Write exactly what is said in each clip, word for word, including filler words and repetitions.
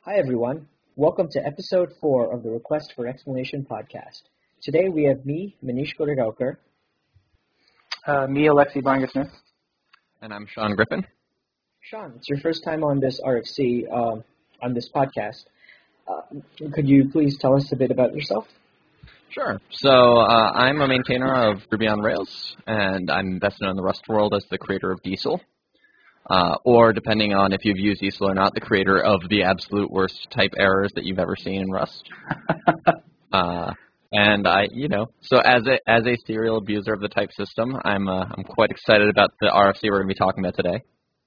Hi, everyone. Welcome to episode four of the Request for Explanation podcast. Today we have me, Manish Koregaonkar. Uh, me, Alexi Bangasmith. And I'm Sean Griffin. Sean, it's your first time on this R F C, um, on this podcast. Uh, could you please tell us a bit about yourself? Sure. So uh, I'm a maintainer of Ruby on Rails, and I'm best known in the Rust world as the creator of Diesel. Uh, or, depending on if you've used Diesel or not, the creator of the absolute worst type errors that you've ever seen in Rust. uh, and I, you know, so as a as a serial abuser of the type system, I'm uh, I'm quite excited about the R F C we're going to be talking about today.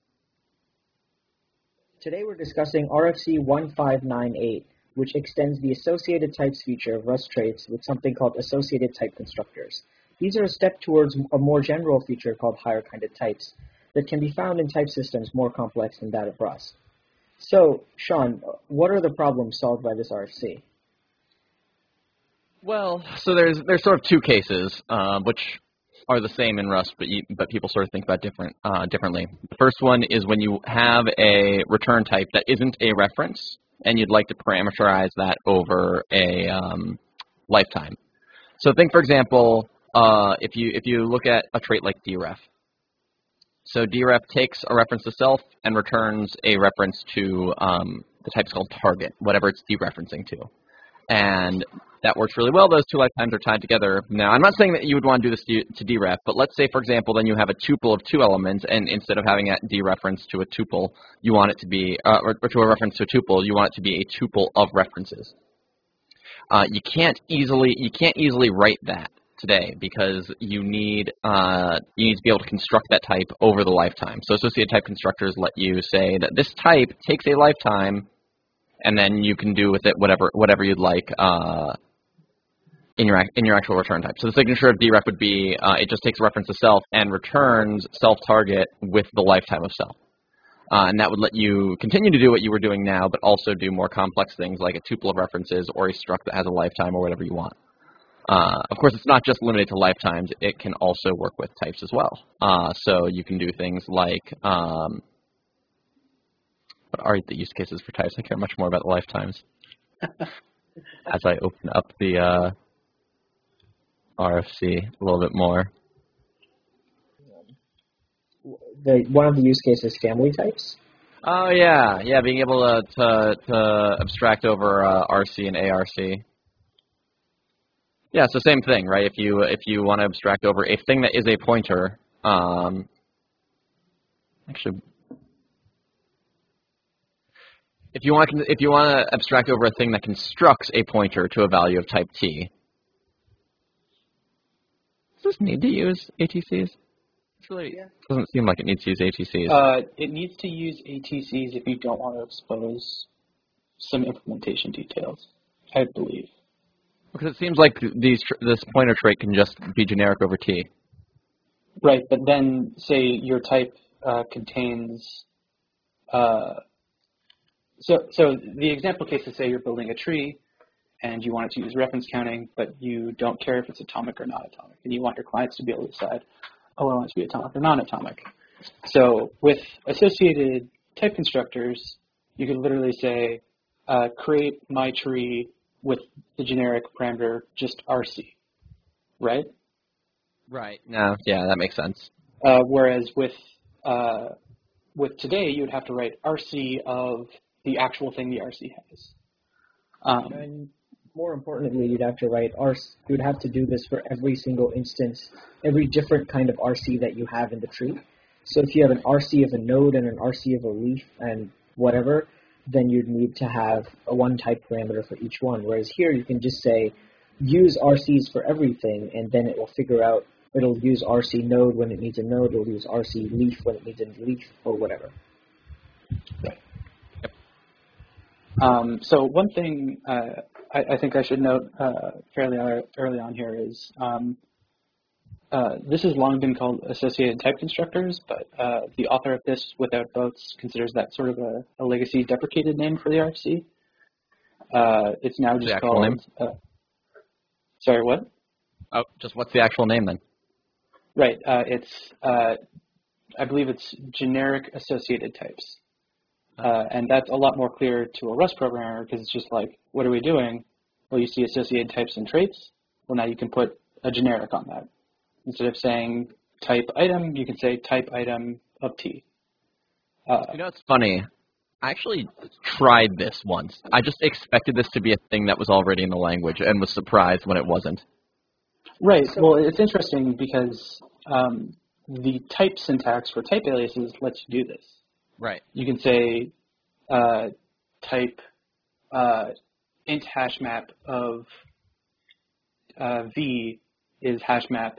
Today we're discussing R F C one five nine eight, which extends the associated types feature of Rust traits with something called associated type constructors. These are a step towards a more general feature called higher kinded types that can be found in type systems more complex than that of Rust. So, Sean, what are the problems solved by this R F C? Well, so there's there's sort of two cases, uh, which are the same in Rust, but you, but people sort of think about different uh, differently. The first one is when you have a return type that isn't a reference, and you'd like to parameterize that over a um, lifetime. So think, for example, uh, if you if you look at a trait like deref. So deref takes a reference to self and returns a reference to um, the type's called target, whatever it's dereferencing to. And that works really well. Those two lifetimes are tied together. Now, I'm not saying that you would want to do this to, to deref, but let's say, for example, then you have a tuple of two elements, and instead of having a dereference to a tuple, you want it to be, uh, or, or to a reference to a tuple, you want it to be a tuple of references. Uh, you can't easily you can't easily write that today because you need uh, you need to be able to construct that type over the lifetime. So associated type constructors let you say that this type takes a lifetime, and then you can do with it whatever whatever you'd like uh, in your in your actual return type. So the signature of deref would be uh, it just takes a reference to self and returns self target with the lifetime of self. Uh, and that would let you continue to do what you were doing now, but also do more complex things like a tuple of references or a struct that has a lifetime or whatever you want. Uh, of course, it's not just limited to lifetimes. It can also work with types as well. Uh, so you can do things like, um, what are the use cases for types? I care much more about the lifetimes as I open up the uh, R F C a little bit more. The, one of the use cases, family types. Oh, yeah. Yeah, being able to, to, to abstract over uh, R C and A R C. Yeah, so same thing, right? If you if you want to abstract over a thing that is a pointer, um, actually, if you want to, if you want to abstract over a thing that constructs a pointer to a value of type T, does this need to use A T Cs? It really yeah. doesn't seem like it needs to use A T Cs. Uh, it needs to use A T Cs if you don't want to expose some implementation details, I believe. Because it seems like these this pointer trait can just be generic over T. Right, but then say your type uh, contains. Uh, so, so the example case is say you're building a tree, and you want it to use reference counting, but you don't care if it's atomic or not atomic, and you want your clients to be able to decide, oh, I want it to be atomic or non-atomic. So with associated type constructors, you could literally say, uh, create my tree with the generic parameter just R C, right? Right. No. Yeah, that makes sense. Uh, whereas with uh, with today, you would have to write R C of the actual thing the R C has. Um, and more importantly, you'd have to write R C. You'd have to do this for every single instance, every different kind of R C that you have in the tree. So if you have an R C of a node and an R C of a leaf and whatever, then you'd need to have a one type parameter for each one. Whereas here you can just say, use R Cs for everything, and then it will figure out, it'll use R C node when it needs a node, it'll use R C leaf when it needs a leaf, or whatever. Right. Yep. Um, so one thing uh, I, I think I should note uh, fairly early on here is um, Uh, this has long been called associated type constructors, but uh, the author of this, Without Boats, considers that sort of a, a legacy deprecated name for the R F C. Uh, it's now just the actual called... Name? Uh, sorry, what? Oh, just what's the actual name then? Right. Uh, it's, uh, I believe it's generic associated types. Uh, and that's a lot more clear to a Rust programmer because it's just like, what are we doing? Well, you see associated types and traits. Well, now you can put a generic on that. Instead of saying type item, you can say type item of T. Uh, you know, it's funny. I actually tried this once. I just expected this to be a thing that was already in the language and was surprised when it wasn't. Right. Well, it's interesting because um, the type syntax for type aliases lets you do this. Right. You can say uh, type uh, int hash map of uh, v is hash map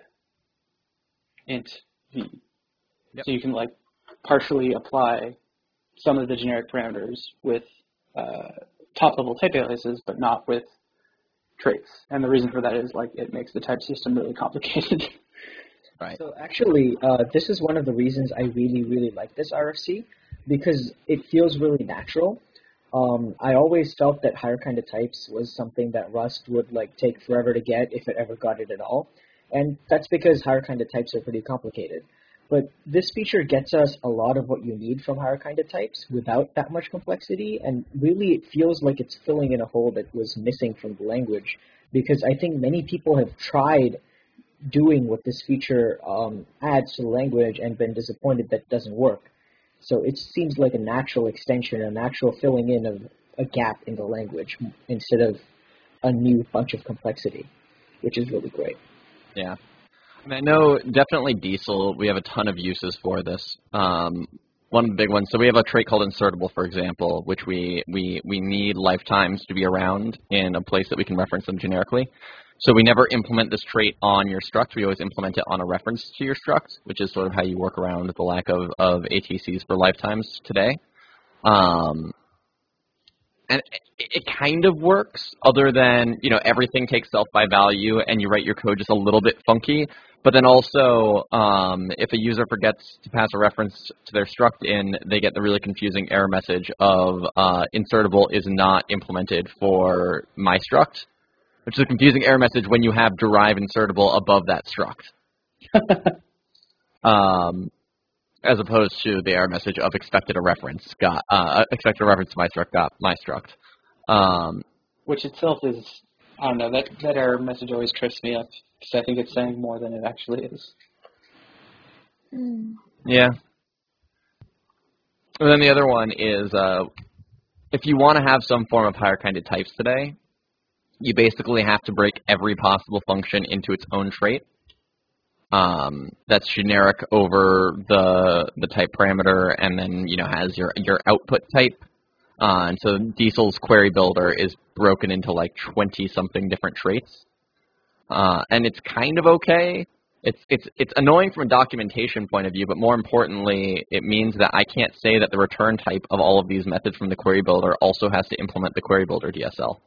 int v. Yep. So you can like partially apply some of the generic parameters with uh, top-level type aliases, but not with traits. And the reason for that is like it makes the type system really complicated. Right. So actually, uh, this is one of the reasons I really, really like this R F C, because it feels really natural. Um, I always felt that higher kind of types was something that Rust would like take forever to get if it ever got it at all. And that's because higher kind of types are pretty complicated. But this feature gets us a lot of what you need from higher kind of types without that much complexity, and really it feels like it's filling in a hole that was missing from the language, because I think many people have tried doing what this feature um, adds to the language and been disappointed that it doesn't work. So it seems like a natural extension, a natural filling in of a gap in the language instead of a new bunch of complexity, which is really great. Yeah. I mean, I know definitely Diesel, we have a ton of uses for this. Um, one of the big ones, so we have a trait called insertable, for example, which we, we, we need lifetimes to be around in a place that we can reference them generically. So we never implement this trait on your struct. We always implement it on a reference to your struct, which is sort of how you work around the lack of, of A T Cs for lifetimes today. Um, and it, it kind of works, other than, you know, everything takes self by value and you write your code just a little bit funky. But then also, um, if a user forgets to pass a reference to their struct in, they get the really confusing error message of uh, insertable is not implemented for my struct, which is a confusing error message when you have derive insertable above that struct. um, as opposed to the error message of expected a reference got uh, expected a reference to my struct got my struct. Um, Which itself is, I don't know, that, that error message always trips me up because I think it's saying more than it actually is. Mm. yeah. And then the other one is uh, if you want to have some form of higher kind of types today, you basically have to break every possible function into its own trait. Um, that's generic over the the type parameter, and then you know has your your output type. Uh, and so Diesel's query builder is broken into like twenty something different traits, uh, and it's kind of okay. It's it's it's annoying from a documentation point of view, but more importantly, it means that I can't say that the return type of all of these methods from the query builder also has to implement the query builder D S L.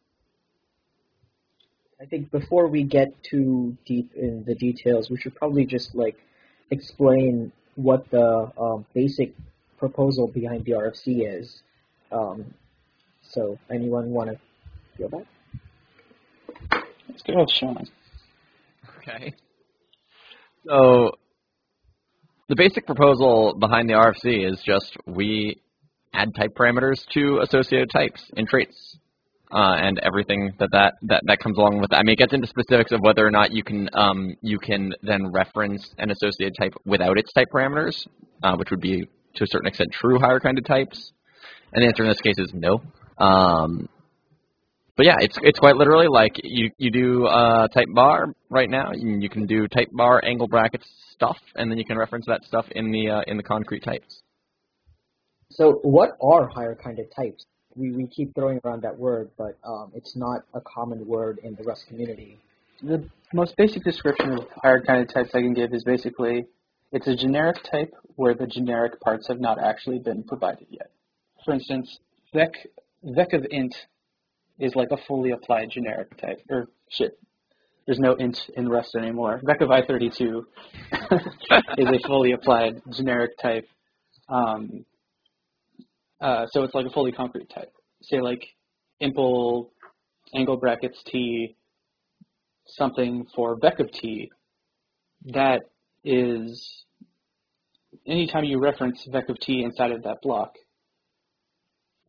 I think before we get too deep in the details, we should probably just like explain what the um, basic proposal behind the R F C is. Um, so anyone want to go back? Let's go, Sean. Okay. So the basic proposal behind the R F C is just we add type parameters to associated types and traits. Uh, and everything that, that, that, that comes along with that. I mean, it gets into specifics of whether or not you can um, you can then reference an associated type without its type parameters, uh, which would be, to a certain extent, true higher kind of types. And the answer in this case is no. Um, but yeah, it's it's quite literally like you, you do uh, type bar right now. You, you can do type bar angle brackets stuff, and then you can reference that stuff in the uh, in the concrete types. So what are higher kind of types? We, we keep throwing around that word, but um, it's not a common word in the Rust community. The most basic description of higher kind of types I can give is basically it's a generic type where the generic parts have not actually been provided yet. For instance, vec, vec of int is like a fully applied generic type. Or shit, there's no int in Rust anymore. Vec of I thirty-two is a fully applied generic type. Um, Uh, so it's like a fully concrete type. Say like impl angle brackets t something for vec of t. That is, anytime you reference vec of t inside of that block,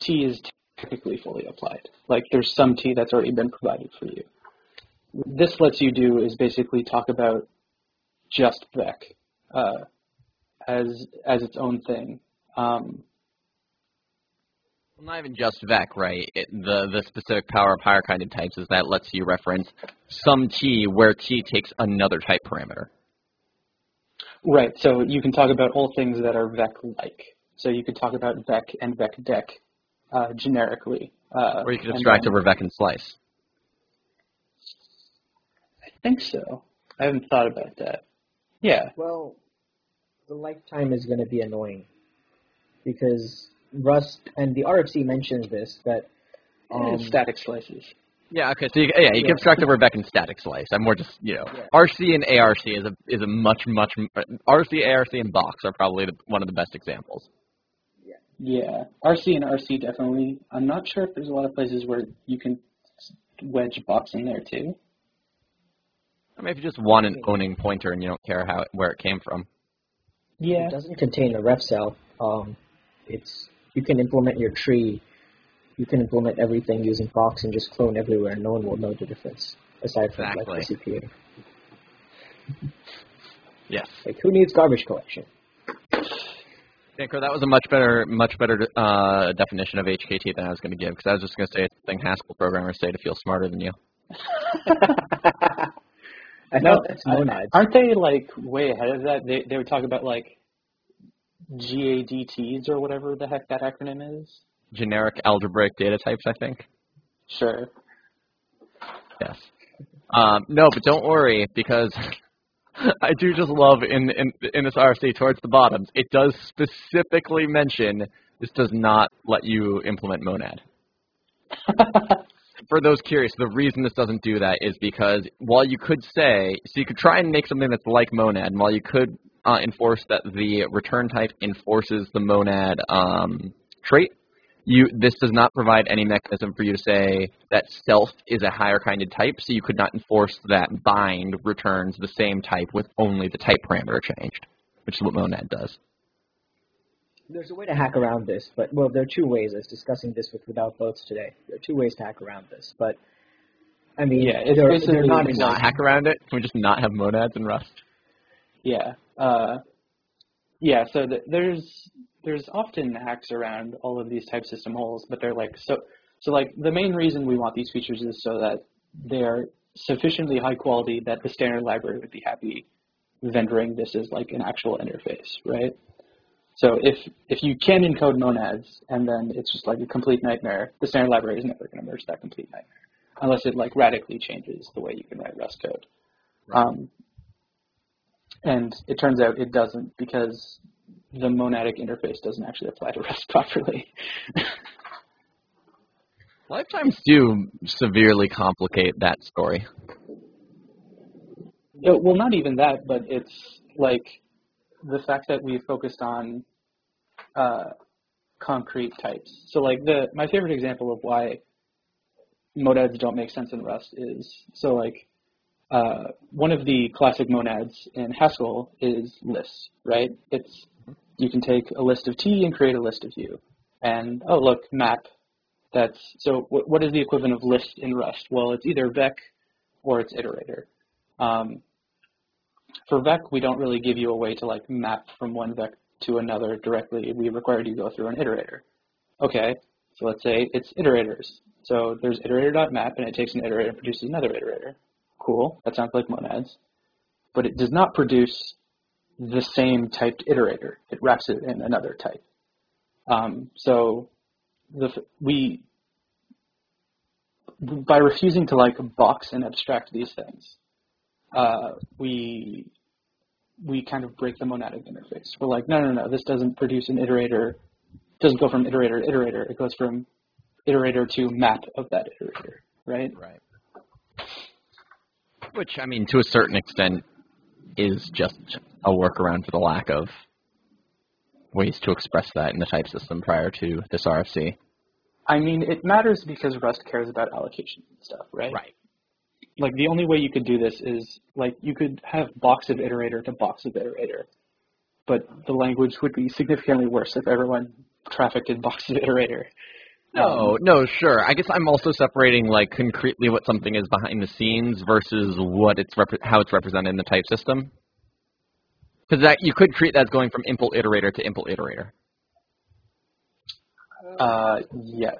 T is technically fully applied. Like there's some T that's already been provided for you. What this lets you do is basically talk about just vec uh, as as its own thing. Um, Well, not even just vec, right? It, the the specific power of higher kinded types is that lets you reference some T where T takes another type parameter. Right. So you can talk about all things that are vec-like. So you could talk about vec and vec-dec uh, generically. Uh, Or you could abstract then, over vec and slice. I think so. I haven't thought about that. Yeah. Well, the lifetime is going to be annoying because Rust and the R F C mentions this that um, static slices. Yeah, okay, so you, yeah, you Yeah. can abstract over vec and static slice. I'm more just, you know, Yeah. R C and A R C is a is a much, much, R C, A R C, and box are probably the, one of the best examples. Yeah. R C and R C definitely. I'm not sure if there's a lot of places where you can wedge box in there too. I mean, if you just want an owning pointer and you don't care how where it came from. Yeah. it doesn't contain a ref cell. Um, it's you can implement your tree. You can implement everything using box and just clone everywhere. No one will know the difference aside from Exactly. like the C P U. Yes. Like who needs garbage collection? Tinker, that was a much better, much better uh, definition of H K T than I was going to give, because I was just going to say it's the thing Haskell programmers say to feel smarter than you. I No, thought that's monads. aren't they like way ahead of that? They they would talk about like G A D Ts or whatever the heck that acronym is. Generic algebraic data types, I think. Sure. Yes. Um, no, but don't worry, because I do just love in, in in this R F C towards the bottoms, it does specifically mention this does not let you implement monad. For those curious, the reason this doesn't do that is because while you could say, so you could try and make something that's like monad, and while you could uh, enforce that the return type enforces the monad um, trait, you this does not provide any mechanism for you to say that self is a higher kinded type, so you could not enforce that bind returns the same type with only the type parameter changed, which is what monad does. There's a way to hack around this, but well, there are two ways. I was discussing this with Without Votes today. There are two ways to hack around this, but I mean, Yeah, it's they're, basically they're not Can we not exact- hack around it? Can we just not have monads in Rust? Yeah. Uh, yeah. So th- there's there's often hacks around all of these type system holes, but they're like so so like the main reason we want these features is so that they are sufficiently high quality that the standard library would be happy vendoring this as like an actual interface, right? So if if you can encode monads and then it's just like a complete nightmare, the standard library is never going to merge that complete nightmare unless it like radically changes the way you can write Rust code. Right. Um, and it turns out it doesn't because the monadic interface doesn't actually apply to Rust properly. Lifetimes do severely complicate that story. Yeah, well, not even that, but it's like the fact that we focused on uh, concrete types. So like the my favorite example of why monads don't make sense in Rust is, so like uh, one of the classic monads in Haskell is lists, right? It's you can take a list of T and create a list of U. And oh look, map. That's so what, what is the equivalent of list in Rust? Well, it's either vec or it's iterator. Um, for vec, we don't really give you a way to like map from one vec to another directly. We require you to go through an iterator. Okay, so let's say it's iterators. So there's iterator.map, and it takes an iterator and produces another iterator. Cool, that sounds like monads. But it does not produce the same typed iterator. It wraps it in another type. Um, so the, we, by refusing to like box and abstract these things, uh, we we kind of break the monadic interface. We're like, no, no, no, this doesn't produce an iterator. It doesn't go from iterator to iterator. It goes from iterator to map of that iterator, right? Right. Which, I mean, to a certain extent, is just a workaround for the lack of ways to express that in the type system prior to this R F C. I mean, it matters because Rust cares about allocation and stuff, right? Right. Like, the only way you could do this is, like, you could have box of iterator to box of iterator, but the language would be significantly worse if everyone trafficked in box of iterator. No, no, sure. I guess I'm also separating like concretely what something is behind the scenes versus what it's rep- how it's represented in the type system. Because that you could treat that as going from impl iterator to impl iterator. Uh, yes.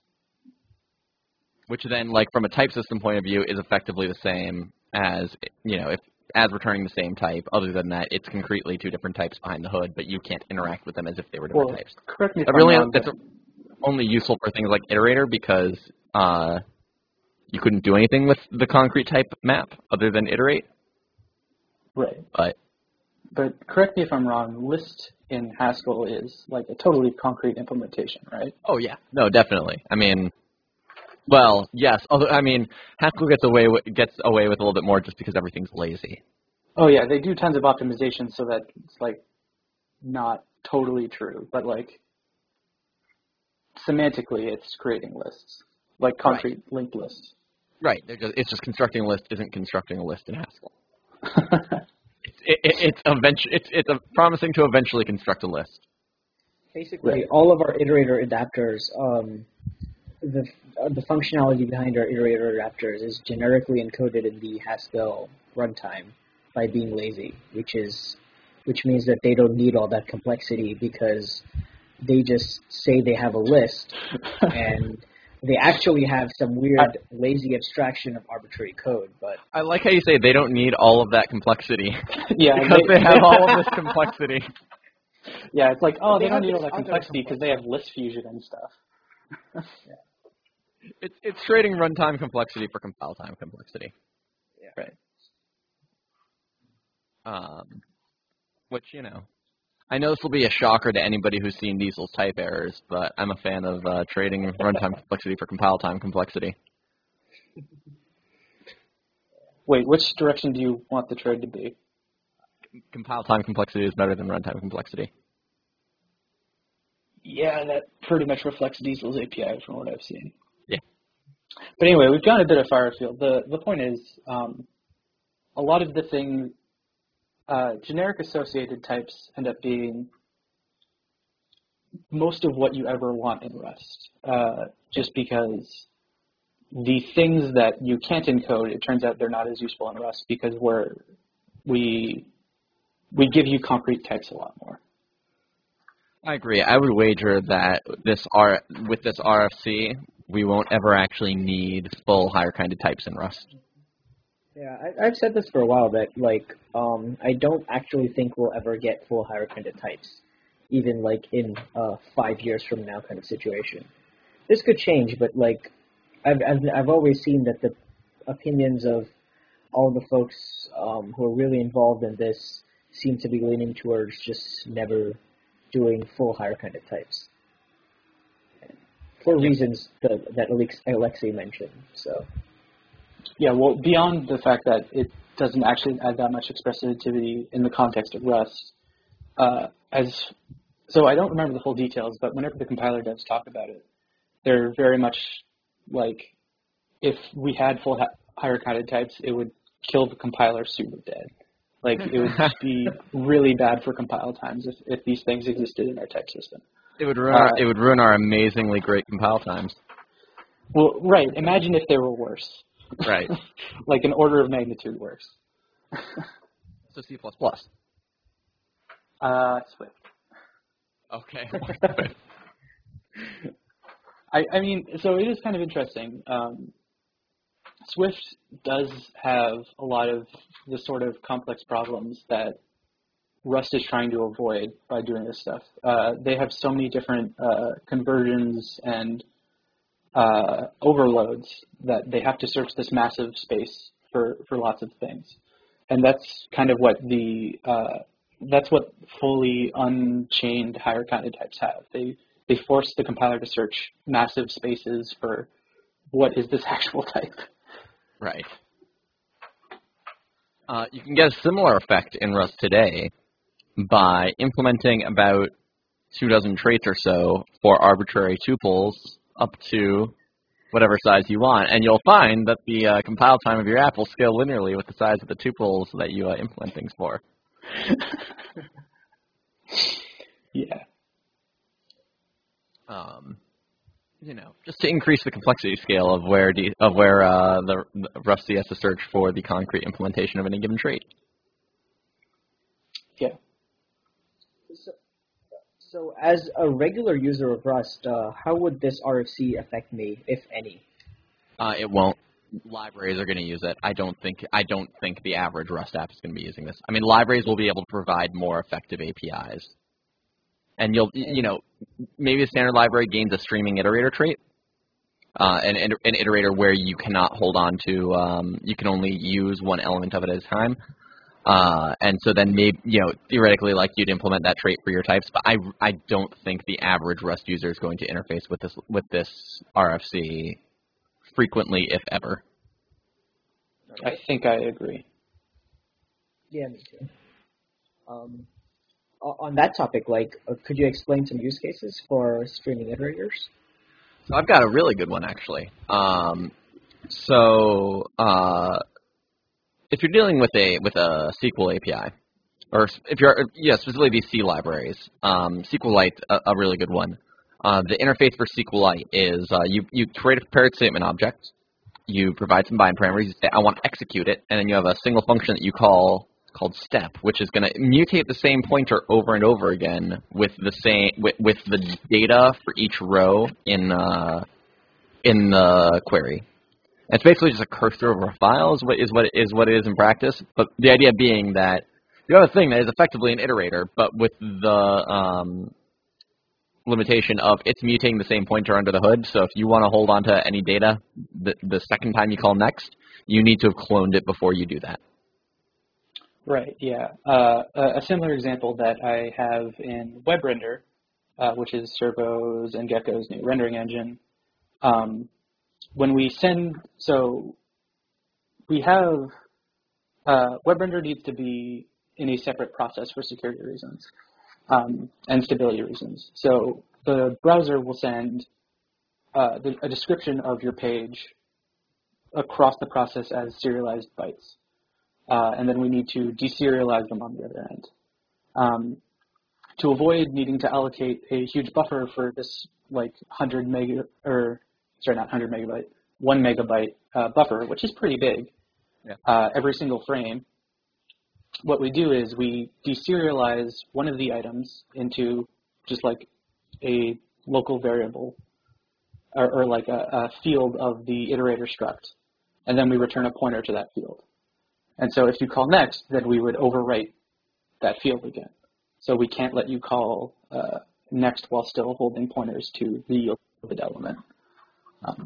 Which then, like from a type system point of view, is effectively the same as you know if as returning the same type. Other than that, it's concretely two different types behind the hood, but you can't interact with them as if they were different Well, types. correct me if But I'm really, wrong, it's but- only useful for things like iterator because uh, you couldn't do anything with the concrete type map other than iterate. Right. But But correct me if I'm wrong, list in Haskell is like a totally concrete implementation, right? oh yeah, no, definitely. I mean, well, yes. Although I mean, Haskell gets away with, gets away with a little bit more just because everything's lazy. Oh yeah, they do tons of optimization so that it's like not totally true, but like semantically it's creating lists, like concrete right. linked lists. Right. Just, it's just constructing a list isn't constructing a list in Haskell. it's it, it, it's, eventu- it's it's a promising to eventually construct a list. Basically, right. all of our iterator adapters, um, the uh, the functionality behind our iterator adapters is generically encoded in the Haskell runtime by being lazy, which is which means that they don't need all that complexity because they just say they have a list and they actually have some weird I, lazy abstraction of arbitrary code. But I like how you say they don't need all of that complexity. Yeah, because they, they have all of this complexity. Yeah, it's like, oh, they, they don't need all that complexity because they have list fusion and stuff. yeah. It's it's trading runtime complexity for compile time complexity. Yeah. Right. Um, which you know, I know this will be a shocker to anybody who's seen Diesel's type errors, but I'm a fan of uh, trading runtime complexity for compile time complexity. Wait, which direction do you want the trade to be? Compile time complexity is better than runtime complexity. Yeah, that pretty much reflects Diesel's A P I from what I've seen. Yeah. But anyway, we've gone a bit of far afield. The the point is, um, a lot of the things, uh, generic associated types end up being most of what you ever want in Rust, uh, just because the things that you can't encode, it turns out they're not as useful in Rust because we're, we we give you concrete types a lot more. I agree. I would wager that this R with this R F C, we won't ever actually need full higher kind of types in Rust. Yeah, I, I've said this for a while that like um, I don't actually think we'll ever get full higher kind of types, even like in uh, five years from now kind of situation. This could change, but like I've I've, I've always seen that the opinions of all the folks um, who are really involved in this seem to be leaning towards just never doing full higher kind of types for yeah. reasons that, that Alexei mentioned. So. Yeah, well, beyond the fact that it doesn't actually add that much expressivity in the context of Rust, uh, as so I don't remember the full details, but whenever the compiler devs talk about it, they're very much like, if we had full ha higher kind of types, it would kill the compiler super dead. Like, it would just be really bad for compile times if, if these things existed in our type system. It would ruin uh, our, it would ruin our amazingly great compile times. Well, right. Imagine if they were worse. Right. Like an order of magnitude worse. So C plus plus. Uh, Swift. Okay. I, I mean, so it is kind of interesting. Um, Swift does have a lot of the sort of complex problems that Rust is trying to avoid by doing this stuff. Uh, they have so many different uh, conversions and uh, overloads that they have to search this massive space for, for lots of things. And that's kind of what the uh, that's what fully unchained higher counted types have. They they force the compiler to search massive spaces for what is this actual type. Right. Uh, you can get a similar effect in Rust today by implementing about two dozen traits or so for arbitrary tuples up to whatever size you want, and you'll find that the uh, compile time of your app will scale linearly with the size of the tuples that you uh, implement things for. Yeah. Um, you know, just to increase the complexity scale of where D, of where uh, the, the Rust C S has to search for the concrete implementation of any given trait. Yeah. So, so as a regular user of Rust, uh, how would this R F C affect me, if any? Uh, it won't. Libraries are going to use it. I don't think I don't think the average Rust app is going to be using this. I mean, libraries will be able to provide more effective A P Is, and you'll you know maybe a standard library gains a streaming iterator trait, uh, an an iterator where you cannot hold on to um, you can only use one element of it at a time, uh, and so then maybe you know theoretically like you'd implement that trait for your types. But I I don't think the average Rust user is going to interface with this with this R F C frequently, if ever. I think I agree. Yeah, me too. Um, on that topic, like, uh, could you explain some use cases for streaming iterators? So I've got a really good one, actually. Um, so uh, if you're dealing with a with a S Q L A P I, or if you're yeah specifically these C libraries, um, SQLite a, a really good one. Uh, the interface for SQLite is uh, you, you create a prepared statement object, you provide some bind parameters, you say, I want to execute it, and then you have a single function that you call called step, which is going to mutate the same pointer over and over again with the same with, with the data for each row in uh, in the query. And it's basically just a cursor over a file is what is what it is what it is in practice. But the idea being that you have a thing that is effectively an iterator, but with the um, limitation of it's mutating the same pointer under the hood. So if you want to hold on to any data the, the second time you call next, you need to have cloned it before you do that. Right, yeah. Uh, a similar example that I have in WebRender, uh, which is Servo's and Gecko's new rendering engine. Um, when we send, so we have, uh, WebRender needs to be in a separate process for security reasons. Um, and stability reasons. So the browser will send uh, the, a description of your page across the process as serialized bytes. Uh, and then we need to deserialize them on the other end. Um, to avoid needing to allocate a huge buffer for this like one hundred mega, or sorry, not one hundred megabyte, one megabyte uh, buffer, which is pretty big, yeah. uh, every single frame, what we do is we deserialize one of the items into just like a local variable or, or like a, a field of the iterator struct, and then we return a pointer to that field. And so if you call next, then we would overwrite that field again. So we can't let you call uh, next while still holding pointers to the yielded element. Um,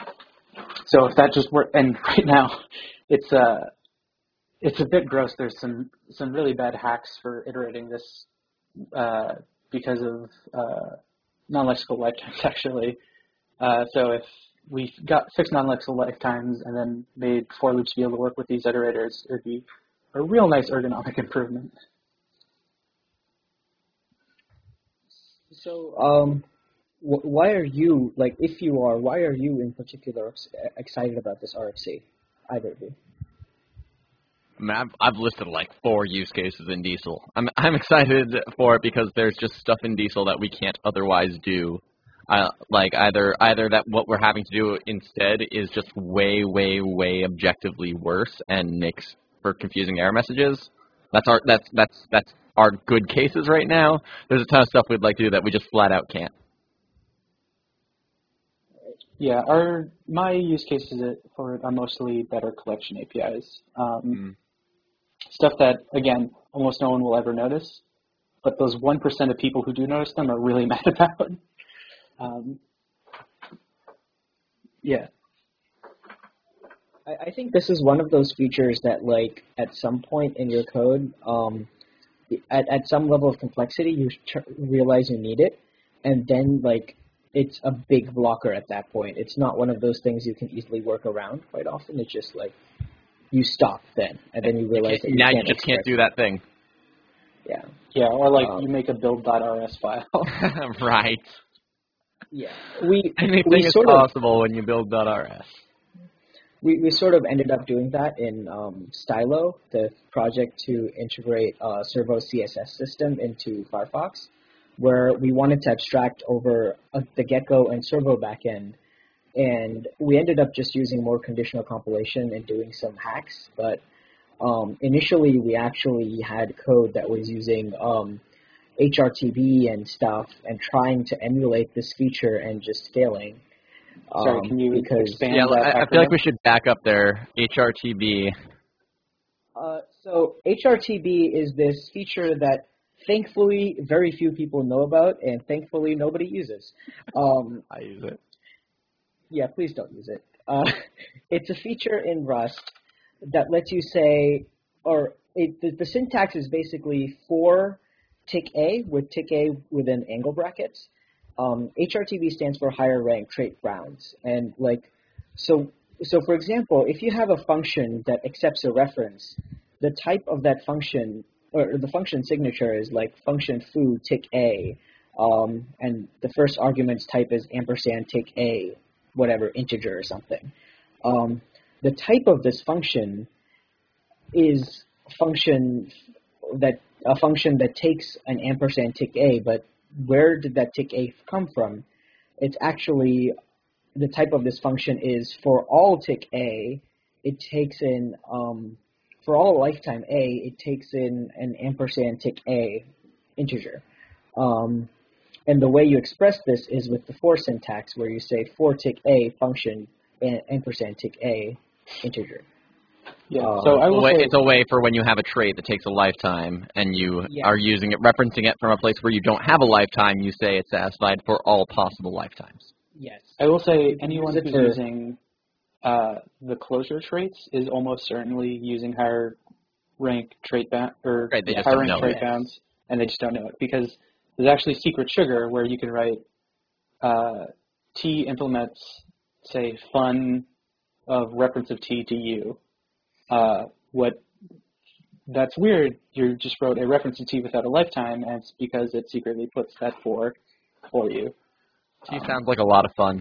so if that just worked, and right now it's uh, It's a bit gross. There's some some really bad hacks for iterating this uh, because of uh, non-lexical lifetimes, actually. Uh, so if we got fixed non-lexical lifetimes and then made for loops be able to work with these iterators, it would be a real nice ergonomic improvement. So um, wh why are you, like, if you are, why are you in particular excited about this R F C, either of you? I mean, I've, I've listed like four use cases in Diesel. I'm, I'm excited for it because there's just stuff in Diesel that we can't otherwise do. Uh, like either either that what we're having to do instead is just way, way, way objectively worse and makes for confusing error messages. That's our that's that's that's our good cases right now. There's a ton of stuff we'd like to do that we just flat out can't. Yeah, our my use cases for it are mostly better collection A P Is. Um, mm. Stuff that, again, almost no one will ever notice, but those one percent of people who do notice them are really mad about. Um, yeah. I, I think this is one of those features that, like, at some point in your code, um, at, at some level of complexity, you realize you need it, and then, like, it's a big blocker at that point. It's not one of those things you can easily work around quite often. It's just like you stop then, and then you realize that you now can't you just can't do that thing. Yeah. Yeah, or like um, you make a build.rs file. Right. Yeah. We anything we is sort possible of, when you build .rs. We we sort of ended up doing that in um, Stylo, the project to integrate uh, Servo C S S system into Firefox. where we wanted to abstract over uh, the Gecko and Servo backend. And we ended up just using more conditional compilation and doing some hacks. But um, initially, we actually had code that was using um, H R T B and stuff and trying to emulate this feature and just failing. Sorry, Um, can you because expand Yeah, that I, I feel like acronym? we should back up there. H R T B. Uh, so H R T B is this feature that thankfully very few people know about and thankfully nobody uses. Um, I use it. yeah, please don't use it. Uh, it's a feature in Rust that lets you say, or it, the, the syntax is basically for tick A with tick A within angle brackets. Um, H R T B stands for higher rank trait bounds. And like, so, so for example, if you have a function that accepts a reference, the type of that function, or the function signature is like function foo tick A, um, and the first argument's type is ampersand tick A, whatever, integer or something. Um, the type of this function is function that a function that takes an ampersand tick A, but where did that tick A come from? It's actually, the type of this function is for all tick A, it takes in, um, for all lifetime A, it takes in an ampersand tick A integer. Um, and the way you express this is with the for syntax, where you say for tick A function and ampersand tick A integer. Yeah. Uh, so I will A way- say, It's a way for when you have a trait that takes a lifetime and you Yeah. are using it, referencing it from a place where you don't have a lifetime, you say it's satisfied for all possible lifetimes. Yes. I will say You can anyone use it who's for- using uh, the closure traits is almost certainly using higher rank trait bound or Right, they just higher don't rank know trait it. bounds, and they just don't know it because there's actually secret sugar where you can write uh, T implements, say, fun of reference of T to U. Uh, what that's weird. You just wrote a reference to T without a lifetime, and it's because it secretly puts that for for you. T Um, sounds like a lot of fun.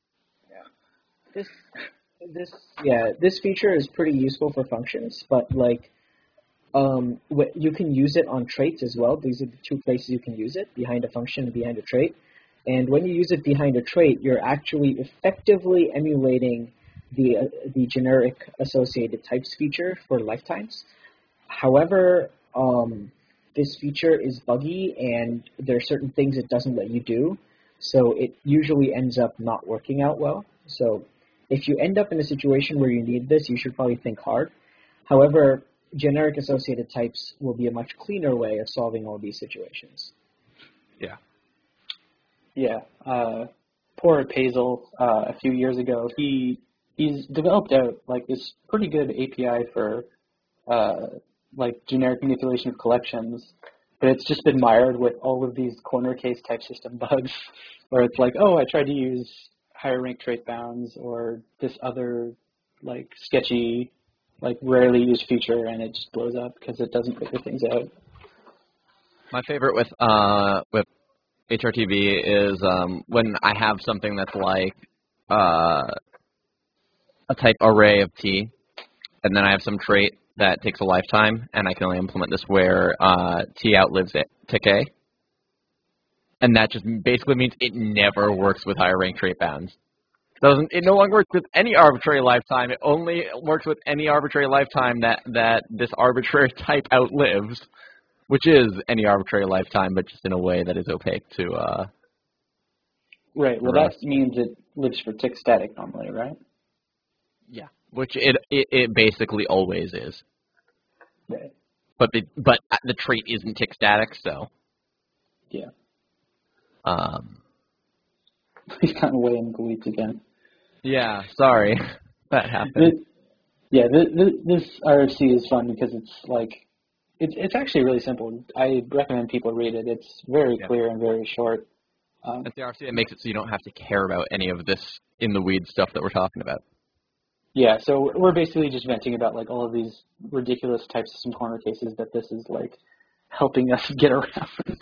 This, this, yeah, this feature is pretty useful for functions, but like, um, wh- you can use it on traits as well. These are the two places you can use it, behind a function and behind a trait. And when you use it behind a trait, you're actually effectively emulating the, uh, the generic associated types feature for lifetimes. However, um, this feature is buggy, and there are certain things it doesn't let you do, so it usually ends up not working out well. So if you end up in a situation where you need this, you should probably think hard. However, generic associated types will be a much cleaner way of solving all these situations. Yeah. Yeah, uh, poor Pazel, uh, a few years ago, he he's developed out like this pretty good A P I for uh, like generic manipulation of collections, but it's just been mired with all of these corner case type system bugs, where it's like, oh, I tried to use higher rank trait bounds or this other like sketchy, like rarely used feature, and it just blows up because it doesn't figure things out. My favorite with uh, with H R T B is um, when I have something that's like uh, a type array of T, and then I have some trait that takes a lifetime, and I can only implement this where uh, T outlives it, tick A. And that just basically means it never works with higher rank trait bounds. It doesn't, it no longer works with any arbitrary lifetime. It only works with any arbitrary lifetime that, that this arbitrary type outlives, which is any arbitrary lifetime, but just in a way that is opaque to uh, Right. Well, Rust. that means it lives for tick static normally, right? Yeah, which it, it it basically always is. Right. But the but the trait isn't tick static, so Yeah. um, He's gotten way in the weeds again. yeah. Sorry, that happened. This, yeah, this, this R F C is fun because it's like, it's it's actually really simple. I recommend people read it. It's very Yeah. clear and very short. Um, It's the R F C that makes it so you don't have to care about any of this in the weeds stuff that we're talking about. yeah, so we're basically just venting about like all of these ridiculous type system corner cases that this is like helping us get around.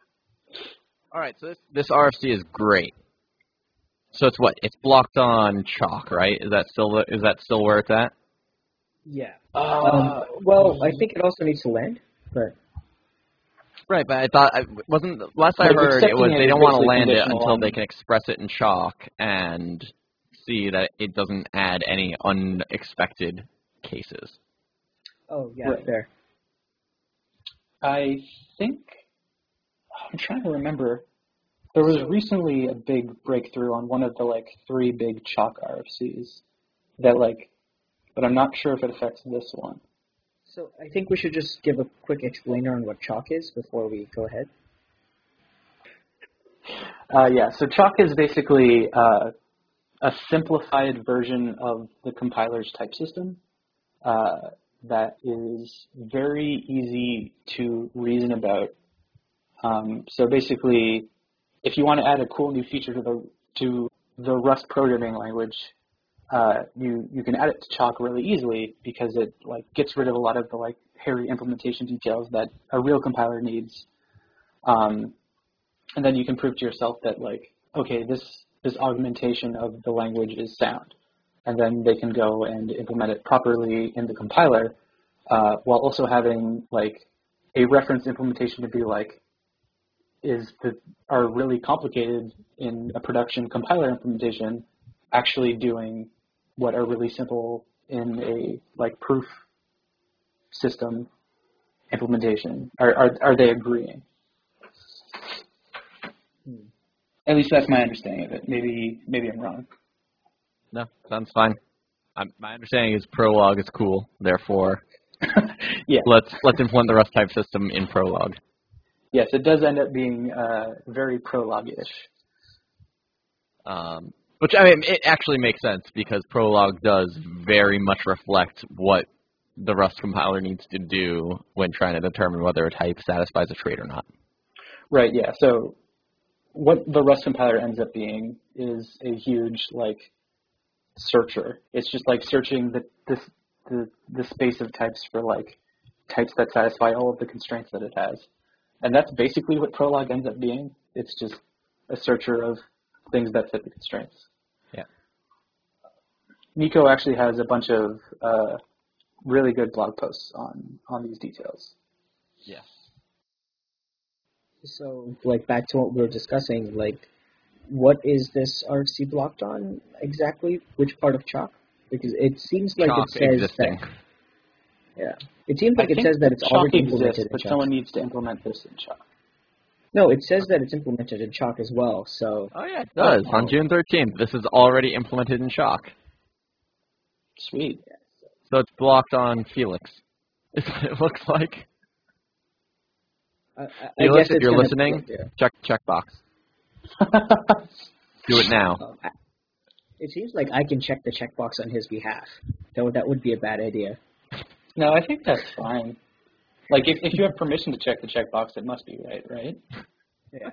All right, so this this R F C is great. So it's what? It's blocked on chalk, right? Is that still the, is that still where it's at? Yeah. Uh, Um, well, I think it also needs to land, but Right, but I thought I wasn't last I Like, heard it accepting was it they is don't want to basically land it conditional until on- they can express it in Chalk and see that it doesn't add any unexpected cases. Oh, yeah, Right. fair. I think, I'm trying to remember, there was recently a big breakthrough on one of the, like, three big Chalk R F Cs that, like, but I'm not sure if it affects this one. So I think we should just give a quick explainer on what Chalk is before we go ahead. Uh, yeah, so Chalk is basically uh, a simplified version of the compiler's type system uh, that is very easy to reason about. Um, so basically, if you want to add a cool new feature to the to the Rust programming language, uh, you you can add it to Chalk really easily because it like gets rid of a lot of the like hairy implementation details that a real compiler needs. Um, and then you can prove to yourself that like, okay, this this augmentation of the language is sound, and then they can go and implement it properly in the compiler, uh, while also having like a reference implementation to be like, is that are really complicated in a production compiler implementation actually doing what are really simple in a like proof system implementation? Are are, are they agreeing? Hmm. At least that's my understanding of it. Maybe maybe I'm wrong. No, sounds fine. I'm, my understanding is Prolog is cool. Therefore, Yeah. let's let's implement the Rust type system in Prolog. Yes, it does end up being uh, very Prolog-ish. Um, which I mean, it actually makes sense because Prolog does very much reflect what the Rust compiler needs to do when trying to determine whether a type satisfies a trait or not. Right. Yeah. So what the Rust compiler ends up being is a huge like searcher. It's just like searching the this the the space of types for like types that satisfy all of the constraints that it has. And that's basically what Prolog ends up being. It's just a searcher of things that fit the constraints. Yeah. Nico actually has a bunch of uh, really good blog posts on, on these details. Yes. So, like, back to what we were discussing, like, what is this R F C blocked on exactly? Which part of Chalk? Because it seems like Chalk it says existing. that. Yeah. It seems like I it think says that it's Chalk already exists, implemented in but Chalk. someone needs to implement this in Chalk. No, it says that it's implemented in Chalk as well, so... Oh yeah, it does. Oh. On June thirteenth, this is already implemented in Chalk. Sweet. So it's blocked on Felix. Is what it looks like. I, I, I Felix, guess if it's you're gonna, listening, yeah. check checkbox. Do it now. Uh, I- It seems like I can check the checkbox on his behalf. That would, that would be a bad idea. No, I think that's fine. Like, if, if you have permission to check the checkbox, it must be right, right? Yeah.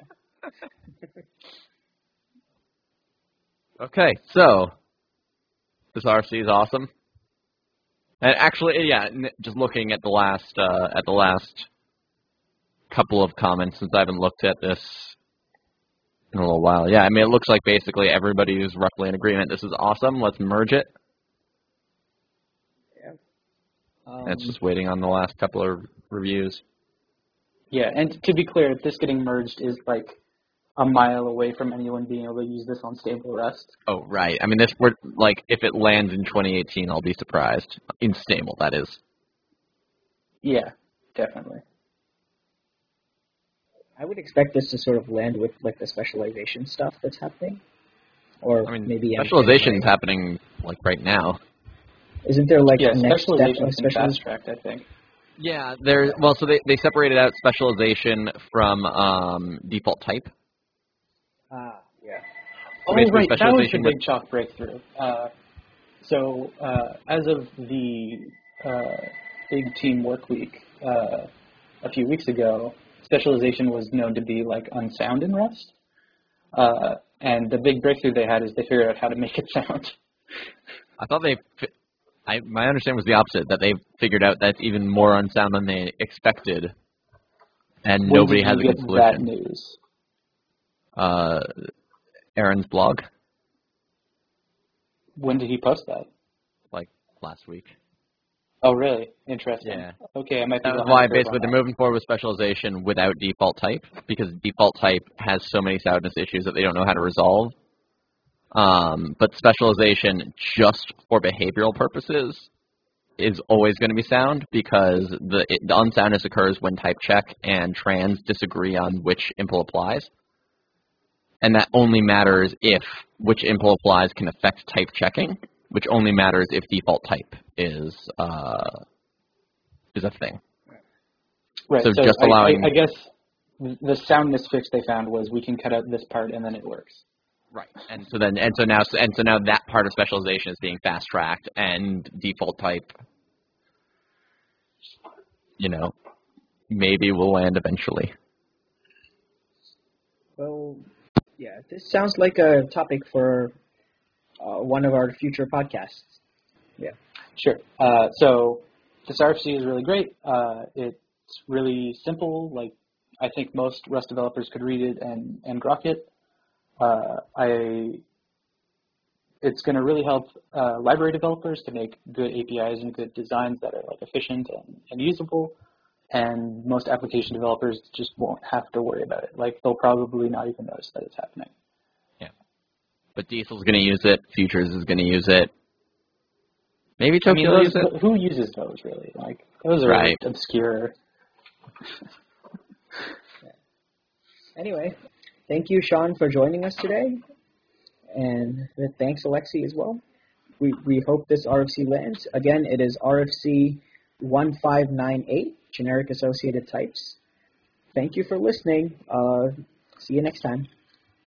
Okay, so this R F C is awesome. And actually, yeah, n- just looking at the last uh, at the last couple of comments since I haven't looked at this in a little while. Yeah, I mean, it looks like basically everybody is roughly in agreement. This is awesome. Let's merge it. Um, And it's just waiting on the last couple of reviews. Yeah, and to be clear, this getting merged is like a mile away from anyone being able to use this on stable Rust. Oh, right. I mean, this we're like if it lands in twenty eighteen, I'll be surprised. In stable, that is. Yeah, definitely. I would expect this to sort of land with like the specialization stuff that's happening, or I mean, maybe I'm specialization is getting happening like right now. right. Isn't there like Yeah, a next step specialization of has been specialization? fast-tracked, I think. Yeah, there. Well, so they they separated out specialization from um, default type. Ah, yeah. Oh, basically right, that was the specialization with- big Chalk breakthrough. Uh, so uh, as of the uh, big team work week uh, a few weeks ago, specialization was known to be like unsound in Rust. Uh, and the big breakthrough they had is they figured out how to make it sound. I thought they. fi- I my understanding was the opposite. That they figured out that's even more unsound than they expected, and When nobody did has you a get good that solution. news? Uh, Aaron's blog, When did he post that? like last week. Oh, really? Interesting. Yeah. Okay, I might be That was behind why the curve basically on they're that. moving forward with specialization without default type, because default type has so many soundness issues that they don't know how to resolve. Um, but specialization just for behavioral purposes is always going to be sound, because the, it, the unsoundness occurs when type check and trans disagree on which impl applies. And that only matters if which impl applies can affect type checking, which only matters if default type is uh, is a thing. Right. So So, just I, allowing I, I guess the soundness fix they found was we can cut out this part and then it works. right, and so then and so now and so now that part of specialization is being fast tracked, and default type, you know, maybe will land eventually. Well, yeah, this sounds like a topic for uh, one of our future podcasts. Yeah. Sure. Uh, so this R F C is really great. Uh, it's really simple. Like, I think most Rust developers could read it and, and grok it. Uh, I, it's going to really help uh, library developers to make good A P Is and good designs that are like efficient and, and usable. And most application developers just won't have to worry about it. Like, they'll probably not even notice that it's happening. Yeah, but Diesel's going to use it. Futures is going to use it. Maybe I mean, Tokyo will those, use it. who uses those really? Like, those are Right. obscure. Anyway, thank you, Sean, for joining us today. And thanks, Alexi, as well. We, we hope this R F C lands. Again, it is R F C one five nine eight, generic associated types. Thank you for listening. Uh, see you next time.